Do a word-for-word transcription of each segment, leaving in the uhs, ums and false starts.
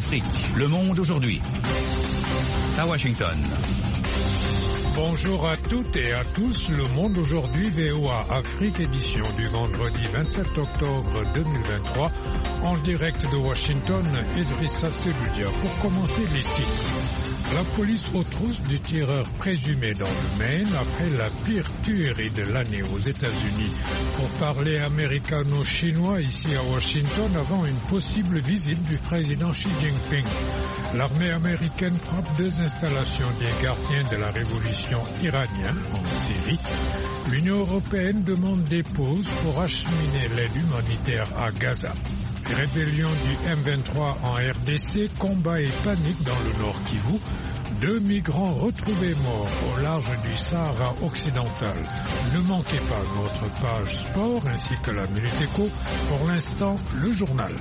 Afrique, le monde aujourd'hui. À Washington. Bonjour à toutes et à tous, le monde aujourd'hui, V O A Afrique, édition du vendredi vingt-sept octobre deux mille vingt-trois, en direct de Washington, Idrissa Seloudia. Pour commencer, les titres. La police aux trousses du tireur présumé dans le Maine après la pire tuerie de l'année aux États-Unis. Pour parler américano-chinois ici à Washington avant une possible visite du président Xi Jinping. L'armée américaine frappe deux installations des gardiens de la révolution iranienne en Syrie. L'Union européenne demande des pauses pour acheminer l'aide humanitaire à Gaza. Rébellion du M vingt-trois en R D C, combat et panique dans le Nord Kivu. Deux migrants retrouvés morts au large du Sahara occidental. Ne manquez pas notre page sport ainsi que la Minute Éco. Pour l'instant, le journal.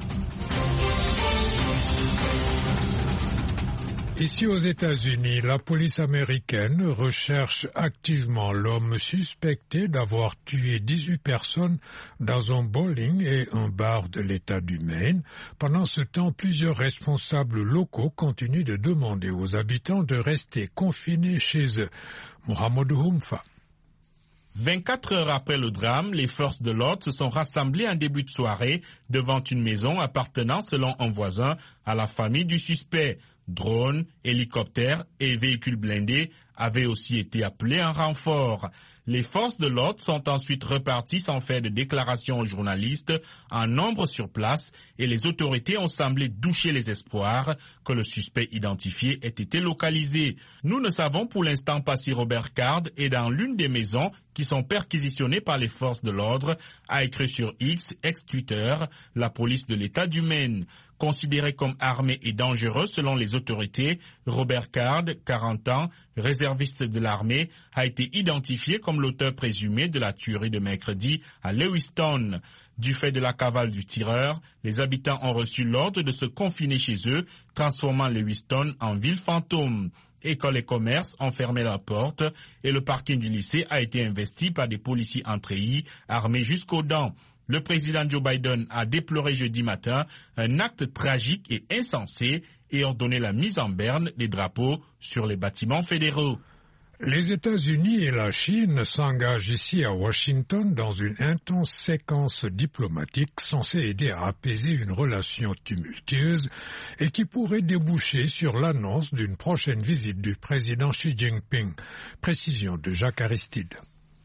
Ici aux États-Unis, la police américaine recherche activement l'homme suspecté d'avoir tué dix-huit personnes dans un bowling et un bar de l'État du Maine. Pendant ce temps, plusieurs responsables locaux continuent de demander aux habitants de rester confinés chez eux. Mohamedou Humfa. vingt-quatre heures après le drame, les forces de l'ordre se sont rassemblées en début de soirée devant une maison appartenant, selon un voisin, à la famille du suspect. Drones, hélicoptères et véhicules blindés avaient aussi été appelés en renfort. Les forces de l'ordre sont ensuite reparties sans faire de déclaration aux journalistes en nombre sur place et les autorités ont semblé doucher les espoirs que le suspect identifié ait été localisé. Nous ne savons pour l'instant pas si Robert Card est dans l'une des maisons qui sont perquisitionnées par les forces de l'ordre, a écrit sur X, ex-Twitter, la police de l'État du Maine. Considéré comme armé et dangereux selon les autorités, Robert Card, quarante ans, réserviste de l'armée, a été identifié comme l'auteur présumé de la tuerie de mercredi à Lewiston. Du fait de la cavale du tireur, les habitants ont reçu l'ordre de se confiner chez eux, transformant Lewiston en ville fantôme. Écoles et commerces ont fermé leurs portes et le parking du lycée a été investi par des policiers en treillis armés jusqu'aux dents. Le président Joe Biden a déploré jeudi matin un acte tragique et insensé et ordonné la mise en berne des drapeaux sur les bâtiments fédéraux. Les États-Unis et la Chine s'engagent ici à Washington dans une intense séquence diplomatique censée aider à apaiser une relation tumultueuse et qui pourrait déboucher sur l'annonce d'une prochaine visite du président Xi Jinping. Précision de Jacques Aristide.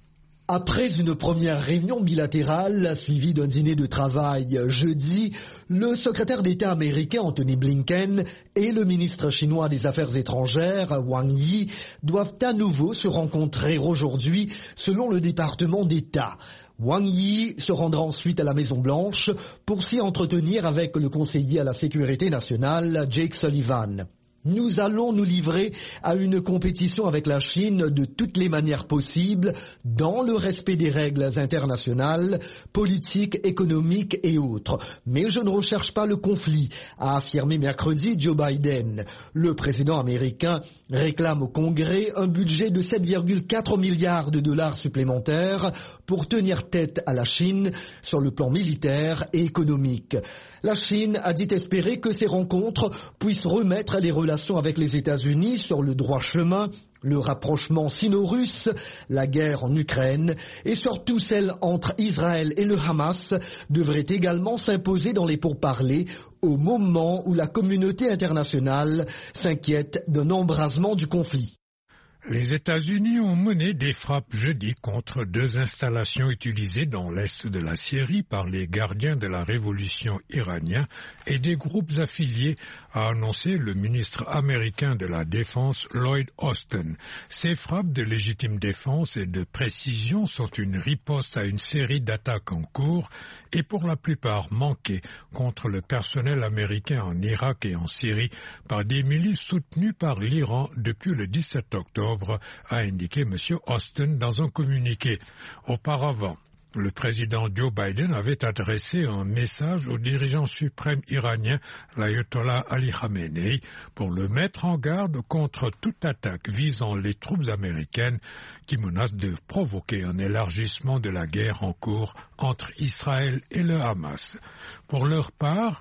Après une première réunion bilatérale suivie d'un dîner de travail jeudi, le secrétaire d'État américain Anthony Blinken et le ministre chinois des Affaires étrangères Wang Yi doivent à nouveau se rencontrer aujourd'hui selon le département d'État. Wang Yi se rendra ensuite à la Maison-Blanche pour s'y entretenir avec le conseiller à la sécurité nationale Jake Sullivan. Nous allons nous livrer à une compétition avec la Chine de toutes les manières possibles, dans le respect des règles internationales, politiques, économiques et autres. Mais je ne recherche pas le conflit, a affirmé mercredi Joe Biden. Le président américain réclame au Congrès un budget de sept virgule quatre milliards de dollars supplémentaires pour tenir tête à la Chine sur le plan militaire et économique. La Chine a dit espérer que ces rencontres puissent remettre les relations avec les États-Unis sur le droit chemin, le rapprochement sino-russe, la guerre en Ukraine et surtout celle entre Israël et le Hamas devrait également s'imposer dans les pourparlers au moment où la communauté internationale s'inquiète d'un embrasement du conflit. Les États-Unis ont mené des frappes jeudi contre deux installations utilisées dans l'est de la Syrie par les gardiens de la révolution iranienne et des groupes affiliés, a annoncé le ministre américain de la Défense Lloyd Austin. Ces frappes de légitime défense et de précision sont une riposte à une série d'attaques en cours et pour la plupart manquées contre le personnel américain en Irak et en Syrie par des milices soutenues par l'Iran depuis le dix-sept octobre, a indiqué M. Austin dans un communiqué. Auparavant, le président Joe Biden avait adressé un message au dirigeant suprême iranien, l'ayatollah Ali Khamenei, pour le mettre en garde contre toute attaque visant les troupes américaines qui menacent de provoquer un élargissement de la guerre en cours entre Israël et le Hamas. Pour leur part,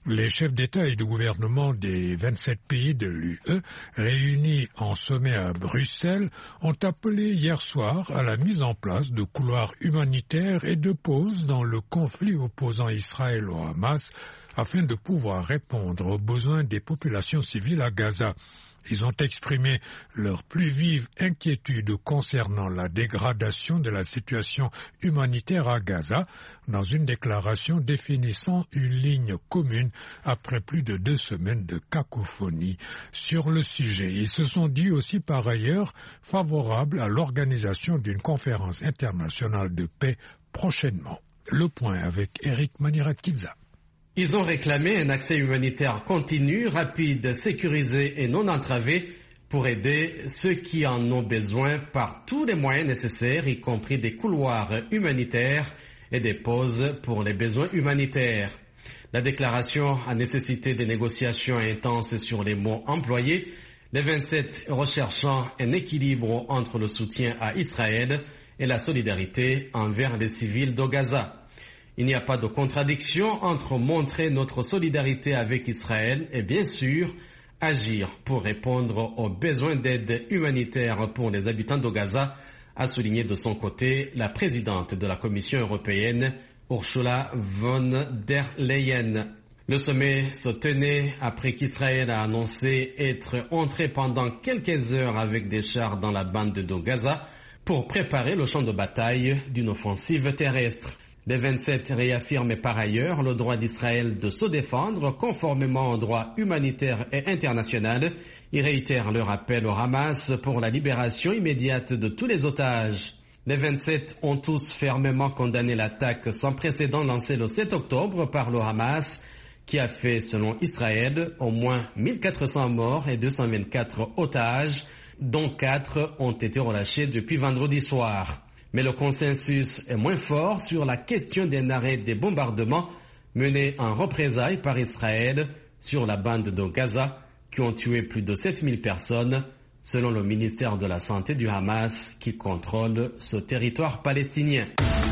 Les chefs d'État et de gouvernement des vingt-sept pays de l'U E, réunis en sommet à Bruxelles, ont appelé hier soir à la mise en place de couloirs humanitaires et de pauses dans le conflit opposant Israël au Hamas afin de pouvoir répondre aux besoins des populations civiles à Gaza. Ils ont exprimé leur plus vive inquiétude concernant la dégradation de la situation humanitaire à Gaza dans une déclaration définissant une ligne commune après plus de deux semaines de cacophonie sur le sujet. Ils se sont dit aussi par ailleurs favorables à l'organisation d'une conférence internationale de paix prochainement. Le point avec Eric Manirakidza. Ils ont réclamé un accès humanitaire continu, rapide, sécurisé et non entravé pour aider ceux qui en ont besoin par tous les moyens nécessaires, y compris des couloirs humanitaires et des pauses pour les besoins humanitaires. La déclaration a nécessité des négociations intenses sur les mots employés, les vingt-sept recherchant un équilibre entre le soutien à Israël et la solidarité envers les civils de Gaza. Il n'y a pas de contradiction entre montrer notre solidarité avec Israël et bien sûr agir pour répondre aux besoins d'aide humanitaire pour les habitants de Gaza, a souligné de son côté la présidente de la Commission européenne, Ursula von der Leyen. Le sommet se tenait après qu'Israël a annoncé être entré pendant quelques heures avec des chars dans la bande de Gaza pour préparer le champ de bataille d'une offensive terrestre. Les vingt-sept réaffirment par ailleurs le droit d'Israël de se défendre conformément au droit humanitaire et international. Ils réitèrent leur appel au Hamas pour la libération immédiate de tous les otages. Les vingt-sept ont tous fermement condamné l'attaque sans précédent lancée le sept octobre par le Hamas, qui a fait, selon Israël, au moins mille quatre cents morts et deux cent vingt-quatre otages, dont quatre ont été relâchés depuis vendredi soir. Mais le consensus est moins fort sur la question d'un arrêt des bombardements menés en représailles par Israël sur la bande de Gaza qui ont tué plus de sept mille personnes, selon le ministère de la Santé du Hamas qui contrôle ce territoire palestinien.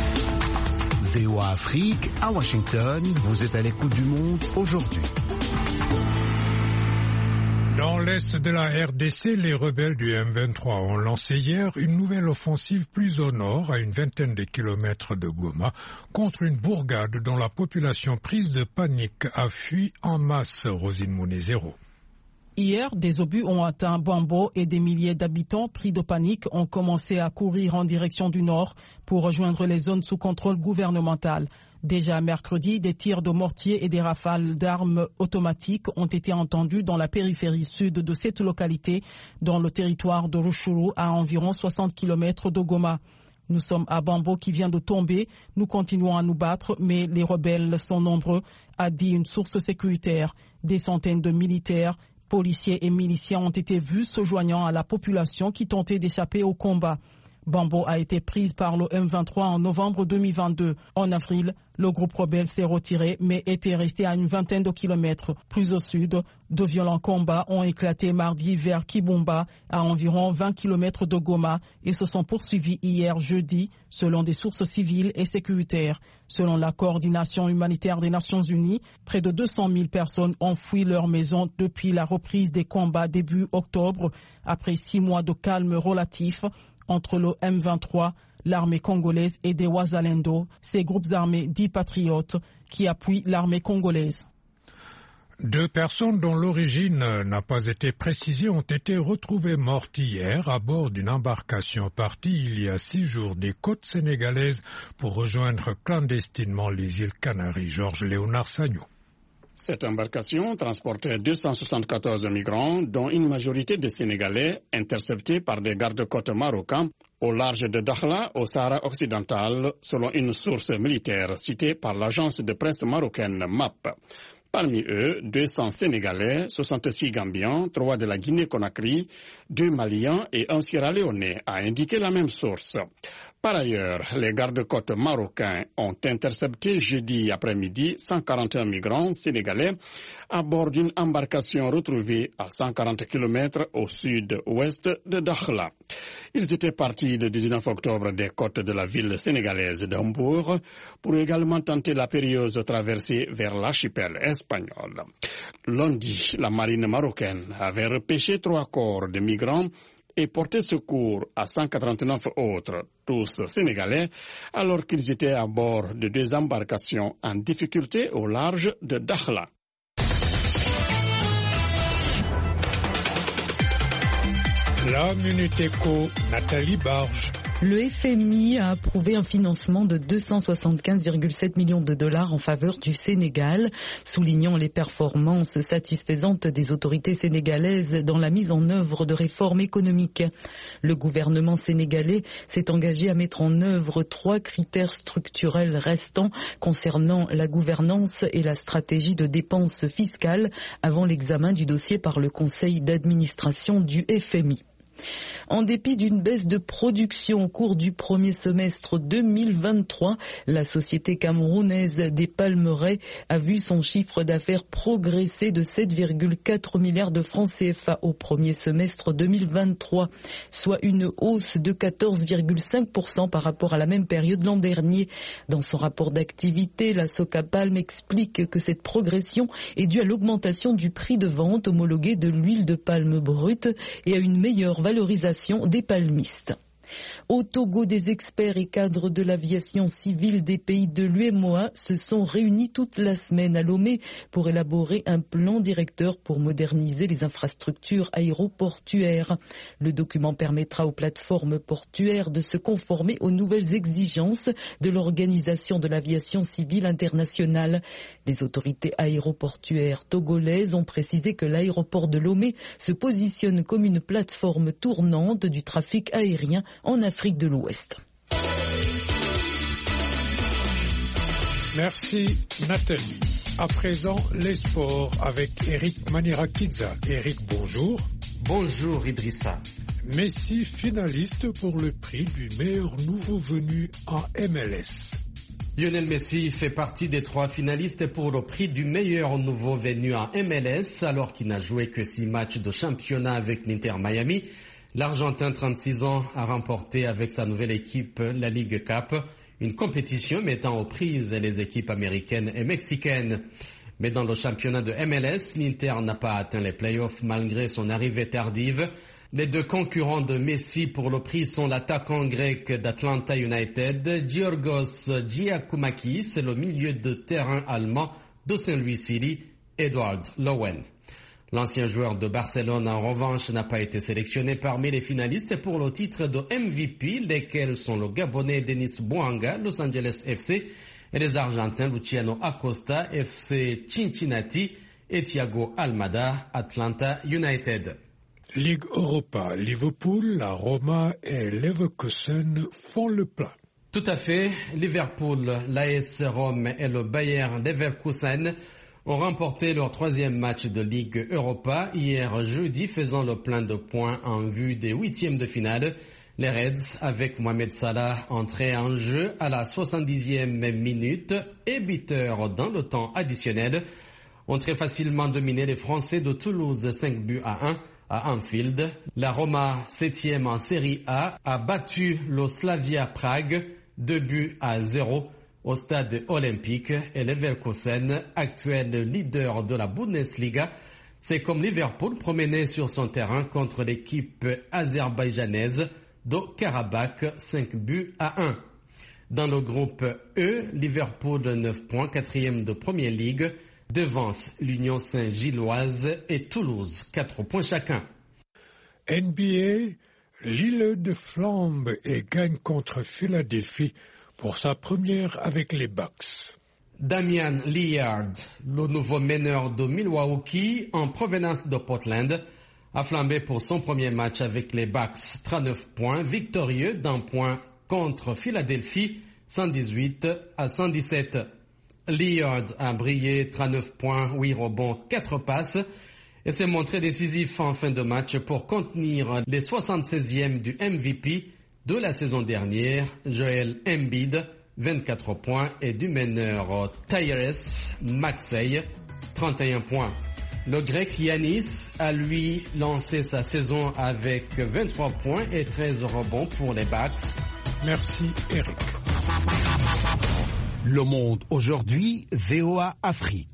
V O A Afrique, à Washington, vous êtes à l'écoute du monde aujourd'hui. Dans l'est de la R D C, les rebelles du M vingt-trois ont lancé hier une nouvelle offensive plus au nord, à une vingtaine de kilomètres de Goma, contre une bourgade dont la population prise de panique a fui en masse. Rosine Mounezero. Hier, des obus ont atteint Bambo et des milliers d'habitants pris de panique ont commencé à courir en direction du nord pour rejoindre les zones sous contrôle gouvernemental. Déjà mercredi, des tirs de mortier et des rafales d'armes automatiques ont été entendus dans la périphérie sud de cette localité, dans le territoire de Ruchuru, à environ soixante kilomètres de Goma. Nous sommes à Bambo qui vient de tomber, nous continuons à nous battre, mais les rebelles sont nombreux, a dit une source sécuritaire. Des centaines de militaires, policiers et miliciens ont été vus se joignant à la population qui tentait d'échapper au combat. Bambo a été prise par le M vingt-trois en novembre deux mille vingt-deux. En avril, le groupe rebelle s'est retiré mais était resté à une vingtaine de kilomètres. Plus au sud, de violents combats ont éclaté mardi vers Kibumba, à environ vingt kilomètres de Goma, et se sont poursuivis hier jeudi, selon des sources civiles et sécuritaires. Selon la coordination humanitaire des Nations Unies, près de deux cent mille personnes ont fui leur maison depuis la reprise des combats début octobre, après six mois de calme relatif entre le M vingt-trois, l'armée congolaise et des Wazalendo, ces groupes armés dits patriotes qui appuient l'armée congolaise. Deux personnes dont l'origine n'a pas été précisée ont été retrouvées mortes hier à bord d'une embarcation partie il y a six jours des côtes sénégalaises pour rejoindre clandestinement les îles Canaries. Georges Léonard Sagnou. Cette embarcation transportait deux cent soixante-quatorze migrants, dont une majorité de Sénégalais, interceptés par des gardes-côtes marocains au large de Dakhla, au Sahara occidental, selon une source militaire citée par l'agence de presse marocaine M A P. Parmi eux, deux cents Sénégalais, soixante-six Gambiens, trois de la Guinée-Conakry, deux Maliens et un Sierra-Léonais, a indiqué la même source. Par ailleurs, les gardes-côtes marocains ont intercepté jeudi après-midi cent quarante et un migrants sénégalais à bord d'une embarcation retrouvée à cent quarante kilomètres au sud-ouest de Dakhla. Ils étaient partis le dix-neuf octobre des côtes de la ville sénégalaise d'Hambourg pour également tenter la périlleuse traversée vers l'archipel espagnol. Lundi, la marine marocaine avait repêché trois corps de migrants et porté secours à cent quatre-vingt-neuf autres, tous sénégalais, alors qu'ils étaient à bord de deux embarcations en difficulté au large de Dakhla. La Minute Éco, Nathalie Barge. Le F M I a approuvé un financement de deux cent soixante-quinze virgule sept millions de dollars en faveur du Sénégal, soulignant les performances satisfaisantes des autorités sénégalaises dans la mise en œuvre de réformes économiques. Le gouvernement sénégalais s'est engagé à mettre en œuvre trois critères structurels restants concernant la gouvernance et la stratégie de dépenses fiscales avant l'examen du dossier par le conseil d'administration du F M I. En dépit d'une baisse de production au cours du premier semestre deux mille vingt-trois, la société camerounaise des Palmeraies a vu son chiffre d'affaires progresser de sept virgule quatre milliards de francs C F A au premier semestre deux mille vingt-trois, soit une hausse de quatorze virgule cinq pour cent par rapport à la même période l'an dernier. Dans son rapport d'activité, la Socapalm explique que cette progression est due à l'augmentation du prix de vente homologué de l'huile de palme brute et à une meilleure valorisation des palmistes. Au Togo, des experts et cadres de l'aviation civile des pays de l'U E M O A se sont réunis toute la semaine à Lomé pour élaborer un plan directeur pour moderniser les infrastructures aéroportuaires. Le document permettra aux plateformes portuaires de se conformer aux nouvelles exigences de l'Organisation de l'aviation civile internationale. Les autorités aéroportuaires togolaises ont précisé que l'aéroport de Lomé se positionne comme une plateforme tournante du trafic aérien en Afrique de l'Ouest. Merci Nathalie. À présent, les sports avec Eric Manirakidza. Eric, bonjour. Bonjour Idrissa. Messi finaliste pour le prix du meilleur nouveau venu en M L S. Lionel Messi fait partie des trois finalistes pour le prix du meilleur nouveau venu en M L S alors qu'il n'a joué que six matchs de championnat avec l'Inter Miami. L'Argentin, trente-six ans, a remporté avec sa nouvelle équipe la Ligue Cup, une compétition mettant aux prises les équipes américaines et mexicaines. Mais dans le championnat de M L S, l'Inter n'a pas atteint les playoffs malgré son arrivée tardive. Les deux concurrents de Messi pour le prix sont l'attaquant grec d'Atlanta United, Giorgos Giakoumakis, et le milieu de terrain allemand de Saint Louis City, Edward Lowen. L'ancien joueur de Barcelone, en revanche, n'a pas été sélectionné parmi les finalistes pour le titre de M V P, lesquels sont le Gabonais Denis Bouanga, Los Angeles F C, et les Argentins Luciano Acosta, F C Cincinnati, et Thiago Almada, Atlanta United. Ligue Europa, Liverpool, la Roma et Leverkusen font le plein. Tout à fait. Liverpool, l'A S Rome et le Bayer Leverkusen ont remporté leur troisième match de Ligue Europa hier jeudi, faisant le plein de points en vue des huitièmes de finale. Les Reds, avec Mohamed Salah entré en jeu à la soixante-dixième minute et buteur dans le temps additionnel, ont très facilement dominé les Français de Toulouse cinq buts à un à Anfield. La Roma, septième en Série A, a battu le Slavia Prague deux buts à zéro au stade olympique, et Leverkusen, actuel leader de la Bundesliga, c'est comme Liverpool promené sur son terrain contre l'équipe azerbaïdjanaise de Karabakh, cinq buts à un. Dans le groupe E, Liverpool neuf points, quatrième de Premier League, devance l'Union Saint-Gilloise et Toulouse, quatre points chacun. N B A, Lille de flambe et gagne contre Philadelphie pour sa première avec les Bucks. Damian Lillard, le nouveau meneur de Milwaukee en provenance de Portland, a flambé pour son premier match avec les Bucks, trente-neuf points, victorieux d'un point contre Philadelphie, cent dix-huit à cent dix-sept. Lillard a brillé, trente-neuf points, huit rebonds, quatre passes, et s'est montré décisif en fin de match pour contenir les soixante-seizièmes du M V P de la saison dernière, Joel Embiid, vingt-quatre points, et du meneur Tyrese Maxey, trente et un points. Le grec Yanis a lui lancé sa saison avec vingt-trois points et treize rebonds pour les Bucks. Merci Eric. Le Monde aujourd'hui, V O A Afrique.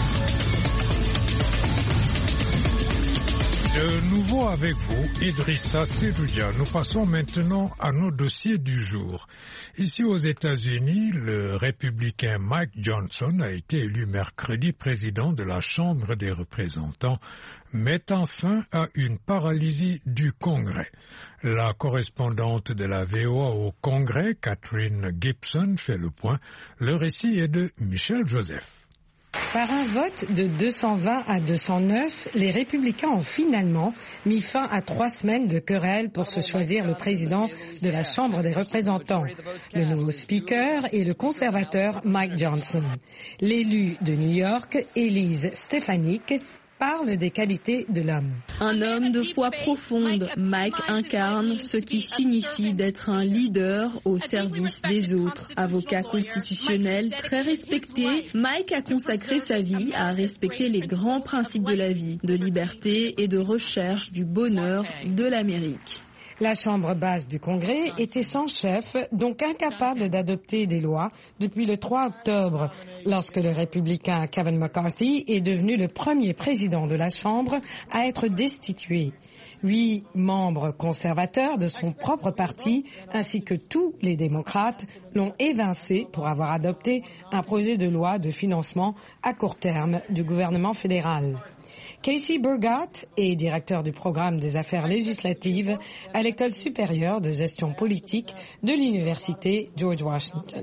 De nouveau avec vous, Idrissa Seloudia. Nous passons maintenant à nos dossiers du jour. Ici aux États-Unis, le républicain Mike Johnson a été élu mercredi président de la Chambre des représentants, mettant fin à une paralysie du Congrès. La correspondante de la V O A au Congrès, Catherine Gibson, fait le point. Le récit est de Michel Joseph. Par un vote de deux cent vingt à deux cent neuf, les républicains ont finalement mis fin à trois semaines de querelle pour se choisir le président de la Chambre des représentants. Le nouveau speaker est le conservateur Mike Johnson. L'élu de New York, Elise Stefanik, parle des qualités de l'homme. Un homme de foi profonde, Mike incarne ce qui signifie d'être un leader au service des autres. Avocat constitutionnel très respecté, Mike a consacré sa vie à respecter les grands principes de la vie, de liberté et de recherche du bonheur de l'Amérique. La Chambre basse du Congrès était sans chef, donc incapable d'adopter des lois depuis le trois octobre, lorsque le républicain Kevin McCarthy est devenu le premier président de la Chambre à être destitué. Huit membres conservateurs de son propre parti, ainsi que tous les démocrates, l'ont évincé pour avoir adopté un projet de loi de financement à court terme du gouvernement fédéral. Casey Burgott est directeur du programme des affaires législatives à l'École supérieure de gestion politique de l'Université George Washington.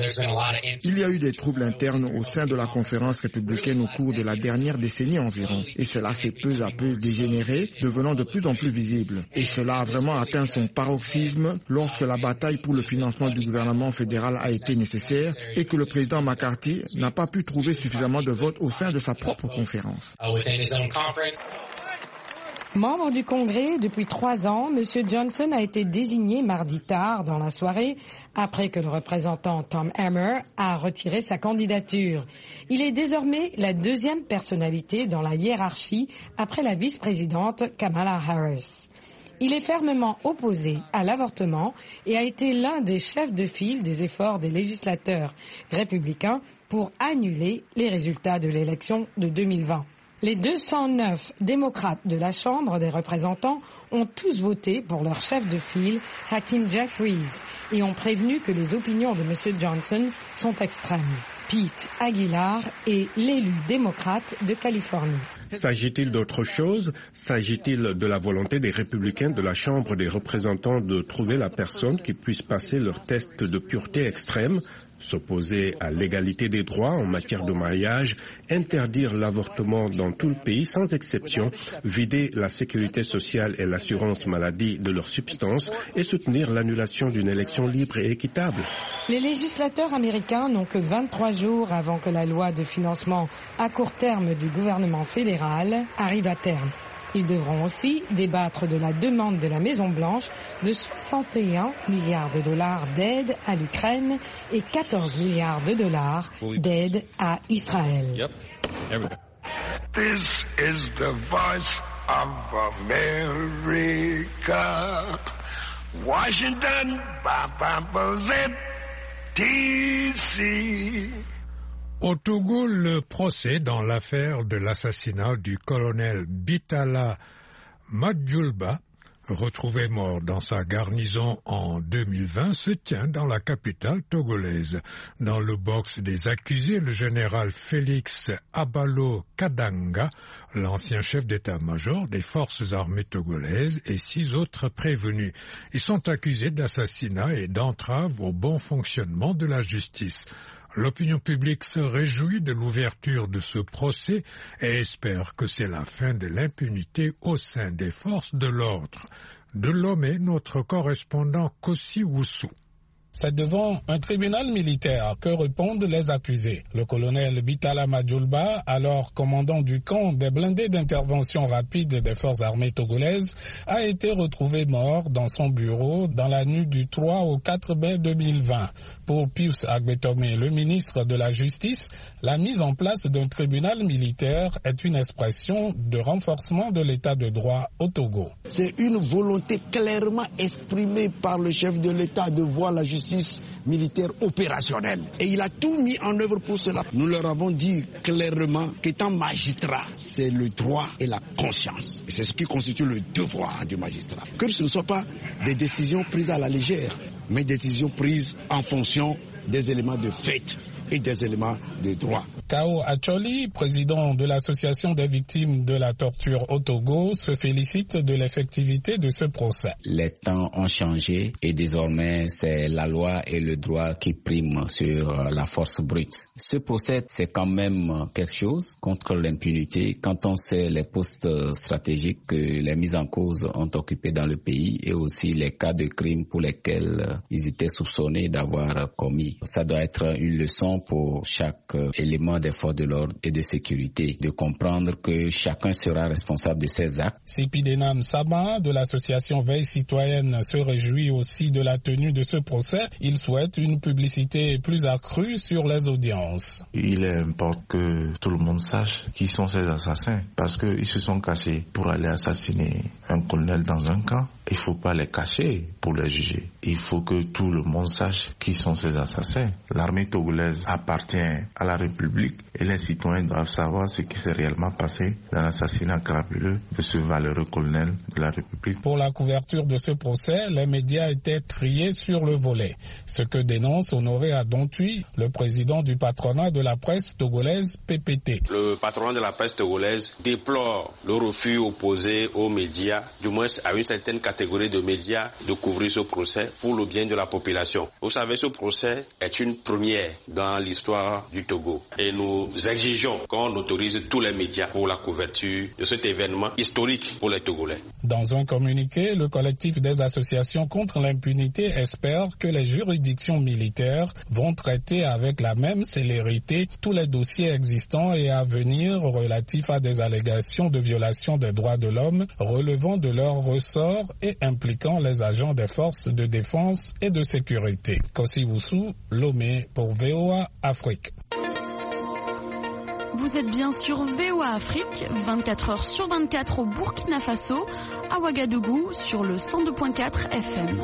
Il y a eu des troubles internes au sein de la conférence républicaine au cours de la dernière décennie environ. Et cela s'est peu à peu dégénéré, devenant de plus en plus visible. Et cela a vraiment atteint son paroxysme lorsque la bataille pour le financement du gouvernement fédéral a été nécessaire et que le président McCarthy n'a pas pu trouver suffisamment de votes au sein de sa propre conférence. Membre du Congrès depuis trois ans, M. Johnson a été désigné mardi tard dans la soirée après que le représentant Tom Emmer a retiré sa candidature. Il est désormais la deuxième personnalité dans la hiérarchie après la vice-présidente Kamala Harris. Il est fermement opposé à l'avortement et a été l'un des chefs de file des efforts des législateurs républicains pour annuler les résultats de l'élection de deux mille vingt. Les deux cent neuf démocrates de la Chambre des représentants ont tous voté pour leur chef de file, Hakeem Jeffries, et ont prévenu que les opinions de M. Johnson sont extrêmes. Pete Aguilar est l'élu démocrate de Californie. S'agit-il d'autre chose? S'agit-il de la volonté des républicains de la Chambre des représentants de trouver la personne qui puisse passer leur test de pureté extrême, s'opposer à l'égalité des droits en matière de mariage, interdire l'avortement dans tout le pays sans exception, vider la sécurité sociale et l'assurance maladie de leurs substances et soutenir l'annulation d'une élection libre et équitable? Les législateurs américains n'ont que vingt-trois jours avant que la loi de financement à court terme du gouvernement fédéral arrive à terme. Ils devront aussi débattre de la demande de la Maison-Blanche de soixante et un milliards de dollars d'aide à l'Ukraine et quatorze milliards de dollars d'aide à Israël. This is the voice of America. Washington, D C Au Togo, le procès dans l'affaire de l'assassinat du colonel Bitala Madjoulba, retrouvé mort dans sa garnison en deux mille vingt, se tient dans la capitale togolaise. Dans le box des accusés, le général Félix Abalo Kadanga, l'ancien chef d'état-major des forces armées togolaises, et six autres prévenus. Ils sont accusés d'assassinat et d'entrave au bon fonctionnement de la justice. L'opinion publique se réjouit de l'ouverture de ce procès et espère que c'est la fin de l'impunité au sein des forces de l'ordre. De Lomé, notre correspondant Kossi Woussou. C'est devant un tribunal militaire que répondent les accusés. Le colonel Bitala Madjoulba, alors commandant du camp des blindés d'intervention rapide des forces armées togolaises, a été retrouvé mort dans son bureau dans la nuit du trois au quatre mai deux mille vingt. Pour Pius Agbetome, le ministre de la Justice, la mise en place d'un tribunal militaire est une expression de renforcement de l'état de droit au Togo. C'est une volonté clairement exprimée par le chef de l'État de voir la justice militaire opérationnelle. Et il a tout mis en œuvre pour cela. Nous leur avons dit clairement qu'étant magistrat, c'est le droit et la conscience. Et c'est ce qui constitue le devoir du magistrat. Que ce ne soit pas des décisions prises à la légère, mais des décisions prises en fonction des éléments de fait et des éléments de droit. Kao Acholi, président de l'association des victimes de la torture au Togo, se félicite de l'effectivité de ce procès. Les temps ont changé et désormais c'est la loi et le droit qui priment sur la force brute. Ce procès, c'est quand même quelque chose contre l'impunité quand on sait les postes stratégiques que les mises en cause ont occupés dans le pays et aussi les cas de crimes pour lesquels ils étaient soupçonnés d'avoir commis. Ça doit être une leçon pour chaque élément des forces de l'ordre et de sécurité, de comprendre que chacun sera responsable de ses actes. Sipidenam Sama de l'association Veille Citoyenne se réjouit aussi de la tenue de ce procès. Il souhaite une publicité plus accrue sur les audiences. Il est important que tout le monde sache qui sont ces assassins, parce qu'ils se sont cachés pour aller assassiner un colonel dans un camp. Il ne faut pas les cacher pour les juger. Il faut que tout le monde sache qui sont ces assassins. L'armée togolaise appartient à la République et les citoyens doivent savoir ce qui s'est réellement passé dans l'assassinat crapuleux de ce valeureux colonel de la République. Pour la couverture de ce procès, les médias étaient triés sur le volet. Ce que dénonce Honoré Adontui, le président du patronat de la presse togolaise P P T. Le patronat de la presse togolaise déplore le refus opposé aux médias, du moins à une certaine catégorie de médias, de couvrir ce procès pour le bien de la population. Vous savez, ce procès est une première dans l'histoire du Togo et nous exigeons qu'on autorise tous les médias pour la couverture de cet événement historique pour les Togolais. Dans un communiqué, le collectif des associations contre l'impunité espère que les juridictions militaires vont traiter avec la même célérité tous les dossiers existants et à venir relatifs à des allégations de violation des droits de l'homme relevant de leur ressort et impliquant les agents des forces de défense et de sécurité. Kossi Woussou, Lomé pour V O A Afrique. Vous êtes bien sur V O A Afrique, vingt-quatre heures sur vingt-quatre au Burkina Faso, à Ouagadougou sur le cent deux virgule quatre F M.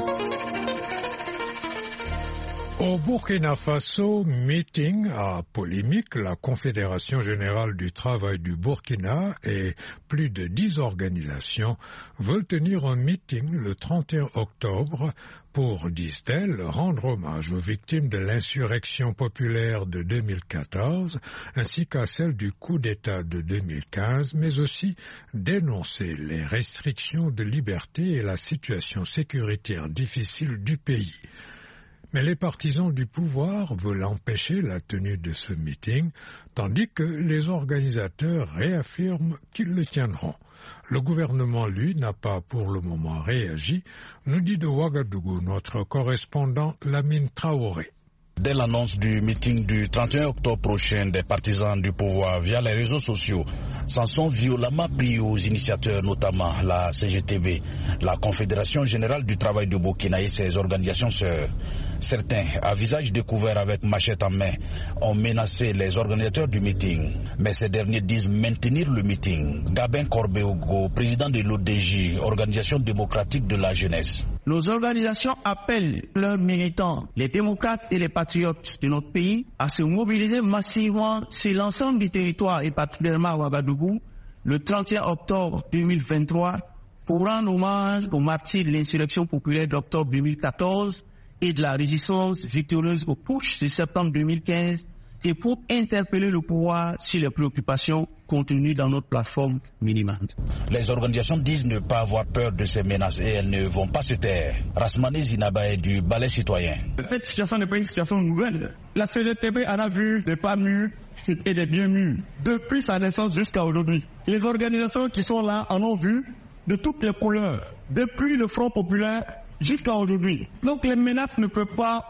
Au Burkina Faso, meeting à polémique, la Confédération générale du travail du Burkina et plus de dix organisations veulent tenir un meeting le trente et un octobre pour, disent-elles, rendre hommage aux victimes de l'insurrection populaire de deux mille quatorze ainsi qu'à celle du coup d'État de deux mille quinze, mais aussi dénoncer les restrictions de liberté et la situation sécuritaire difficile du pays. Mais les partisans du pouvoir veulent empêcher la tenue de ce meeting, tandis que les organisateurs réaffirment qu'ils le tiendront. Le gouvernement, lui, n'a pas pour le moment réagi, nous dit de Ouagadougou notre correspondant Lamine Traoré. Dès l'annonce du meeting du trente et un octobre prochain, des partisans du pouvoir via les réseaux sociaux s'en sont violemment pris aux initiateurs, notamment la C G T B, la Confédération générale du travail du Burkina et ses organisations sœurs. Certains, à visage découvert avec machette en main, ont menacé les organisateurs du meeting. Mais ces derniers disent maintenir le meeting. Gabin Corbeogo, président de l'O D J, Organisation démocratique de la jeunesse. Nos organisations appellent leurs militants, les démocrates et les patriotes de notre pays, à se mobiliser massivement sur l'ensemble du territoire et particulièrement à Ouagadougou le trente et un octobre deux mille vingt-trois pour rendre hommage aux martyrs de l'insurrection populaire d'octobre deux mille quatorze et de la résistance victorieuse au putsch de septembre deux mille quinze et pour interpeller le pouvoir sur les préoccupations contenues dans notre plateforme militante. Les organisations disent ne pas avoir peur de ces menaces et elles ne vont pas se taire. Rasmane Zinabaye du Balai citoyen. Cette situation n'est pas une situation nouvelle. La C G T B en a vu des pas mûrs et des bien mûrs depuis sa naissance jusqu'à aujourd'hui. Les organisations qui sont là en ont vu de toutes les couleurs, depuis le Front populaire jusqu'à aujourd'hui. Donc les menaces ne peuvent pas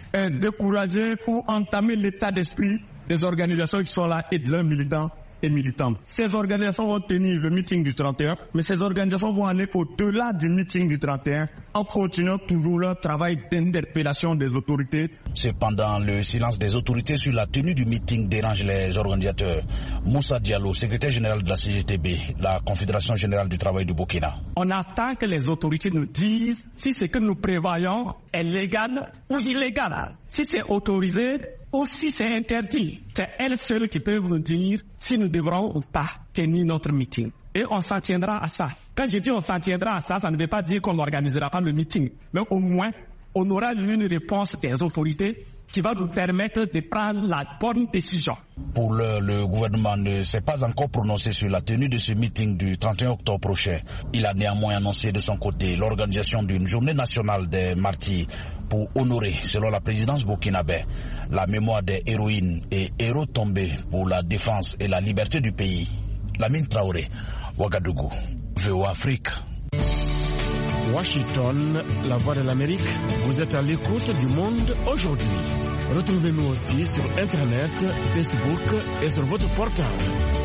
euh, décourager ou entamer l'état d'esprit des organisations qui sont là et de leurs militants et militantes. Ces organisations vont tenir le meeting du trente et un, mais ces organisations vont aller au-delà du meeting du trente et un en continuant toujours leur travail d'interpellation des autorités. Cependant, le silence des autorités sur la tenue du meeting dérange les organisateurs. Moussa Diallo, secrétaire général de la C G T B, la Confédération générale du travail du Burkina. On attend que les autorités nous disent si ce que nous prévoyons est légal ou illégal, si c'est autorisé ou si c'est interdit. C'est elles seules qui peuvent nous dire si nous devrons ou pas tenir notre meeting. Et on s'en tiendra à ça. Quand je dis on s'en tiendra à ça, ça ne veut pas dire qu'on n'organisera pas le meeting. Mais au moins, on aura une réponse des autorités qui va nous permettre de prendre la bonne décision. Pour l'heure, le gouvernement ne s'est pas encore prononcé sur la tenue de ce meeting du trente et un octobre prochain. Il a néanmoins annoncé de son côté l'organisation d'une journée nationale des martyrs pour honorer, selon la présidence burkinabé, la mémoire des héroïnes et héros tombés pour la défense et la liberté du pays. Lamine Traoré, Ouagadougou, V O A Afrique. Washington, la voix de l'Amérique, vous êtes à l'écoute du monde aujourd'hui. Retrouvez-nous aussi sur Internet, Facebook et sur votre portable.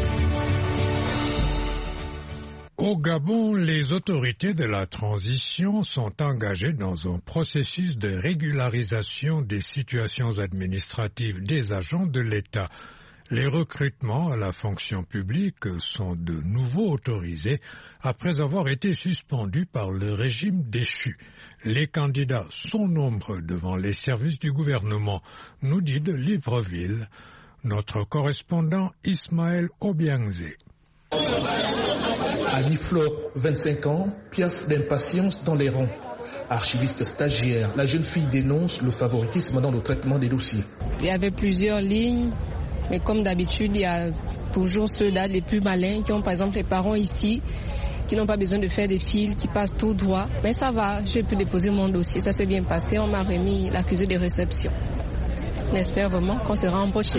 Au Gabon, les autorités de la transition sont engagées dans un processus de régularisation des situations administratives des agents de l'État. Les recrutements à la fonction publique sont de nouveau autorisés après avoir été suspendus par le régime déchu. Les candidats sont nombreux devant les services du gouvernement, nous dit de Libreville notre correspondant Ismaël Obiangze. Annie-Flore, vingt-cinq ans, piaffe d'impatience dans les rangs. Archiviste stagiaire, la jeune fille dénonce le favoritisme dans le traitement des dossiers. Il y avait plusieurs lignes, mais comme d'habitude, il y a toujours ceux-là les plus malins qui ont par exemple les parents ici, qui n'ont pas besoin de faire des fils, qui passent tout droit. Mais ça va, j'ai pu déposer mon dossier, ça s'est bien passé, on m'a remis l'accusé de réception. On espère vraiment qu'on sera embauché.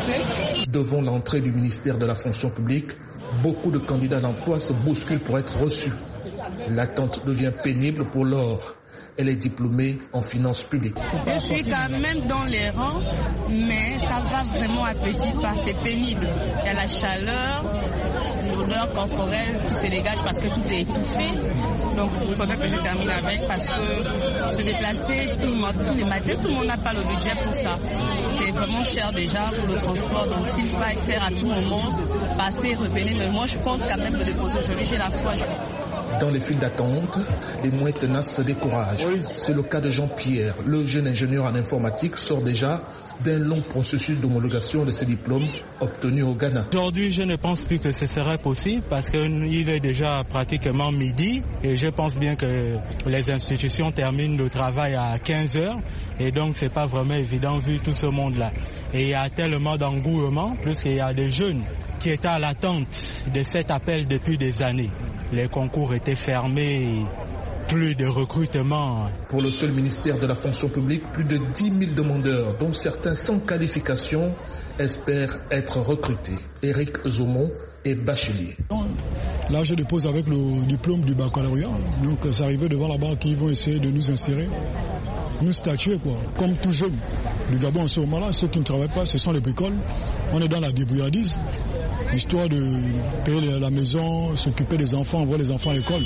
Devant l'entrée du ministère de la fonction publique, beaucoup de candidats d'emploi se bousculent pour être reçus. L'attente devient pénible pour Laure. Elle est diplômée en finances publiques. Je suis quand même dans les rangs, mais ça va vraiment à petit pas, c'est pénible. Il y a la chaleur, l'odeur corporelle qui se dégage parce que tout est étouffé. Donc il faudrait que je termine avec parce que se déplacer tout le monde, tous les matins, tout le monde n'a pas le budget pour ça. C'est vraiment cher déjà pour le transport. Donc s'il faut faire à tout moment, passer, revenir, mais moi je compte quand même le déposer aujourd'hui, j'ai la foi. Dans les files d'attente, les moins tenaces se découragent. C'est le cas de Jean-Pierre. Le jeune ingénieur en informatique sort déjà d'un long processus d'homologation de ses diplômes obtenus au Ghana. Aujourd'hui, je ne pense plus que ce serait possible parce qu'il est déjà pratiquement midi et je pense bien que les institutions terminent le travail à quinze heures et donc c'est pas vraiment évident vu tout ce monde-là. Et il y a tellement d'engouement puisqu'il y a des jeunes qui étaient à l'attente de cet appel depuis des années. Les concours étaient fermés, plus de recrutement. Pour le seul ministère de la fonction publique, plus de dix mille demandeurs, dont certains sans qualification, espèrent être recrutés. Éric Zomo est bachelier. Là, je dépose avec le diplôme du baccalauréat. Donc, c'est arrivé devant la banque, ils vont essayer de nous insérer, nous statuer, quoi. Comme tout jeune. Le Gabon, en ce moment-là, ceux qui ne travaillent pas, ce sont les bricoles. On est dans la débrouillardise. Histoire de payer la maison, s'occuper des enfants, envoyer les enfants à l'école.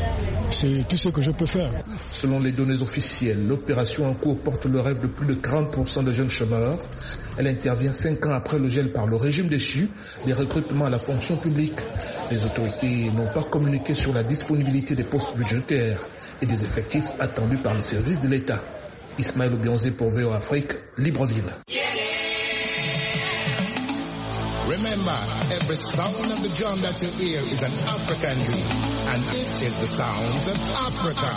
C'est tout ce que je peux faire. Selon les données officielles, l'opération en cours porte le rêve de plus de quarante pour cent de jeunes chômeurs. Elle intervient cinq ans après le gel par le régime déchu des recrutements à la fonction publique. Les autorités n'ont pas communiqué sur la disponibilité des postes budgétaires et des effectifs attendus par les services de l'État. Ismaël Obiangze pour V O A Afrique, Libreville. Remember, every sound of the drum that you hear is an African beat, and it is the sounds of Africa.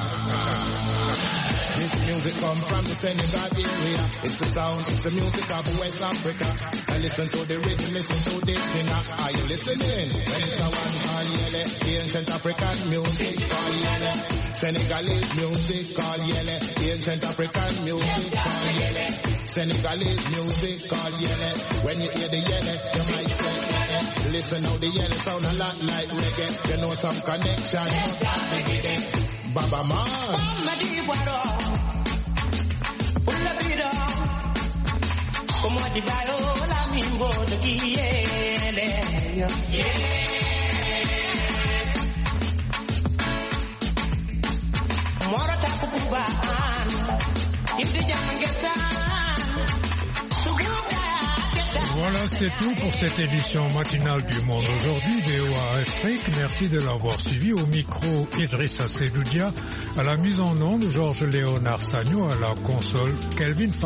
This music comes from the Senegal area. It's the sound, it's the music of West Africa. And listen to the rhythm, listen to the tenor. Are you listening? When it's a one call yele, ancient African music call yele. Senegalese music call yele, ancient African music call yele. Senegalese music called yele. When you hear the yele, you might say eh. Listen how the yele sound a lot like reggae. You know some connection. Baba Man. Voilà, c'est tout pour cette édition matinale du Monde aujourd'hui, V O A Afrique. Merci de l'avoir suivi. Au micro, Idrissa Sedoudia. À la mise en onde, Georges Léonard Sagno. À la console, Kelvin